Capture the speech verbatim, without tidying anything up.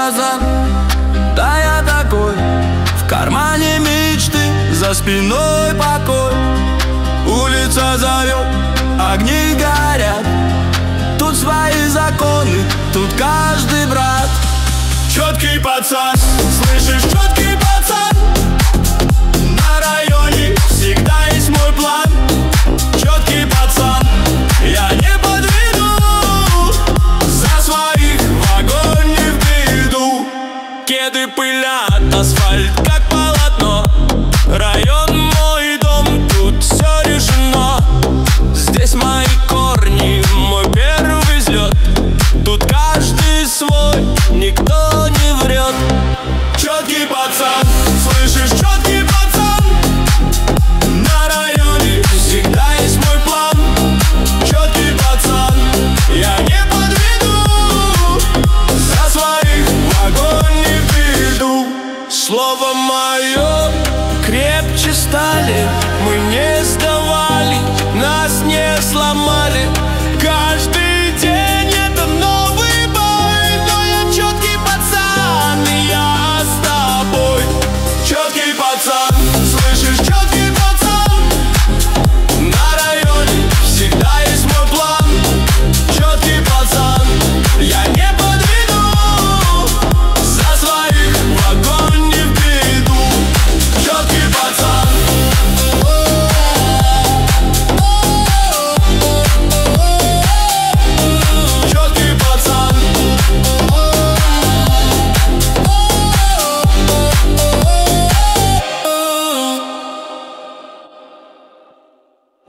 назад. Да я такой, в кармане мечты, за спиной покой. Улица зовет, огни горят. Тут свои законы, тут каждый брат. Четкий пацан.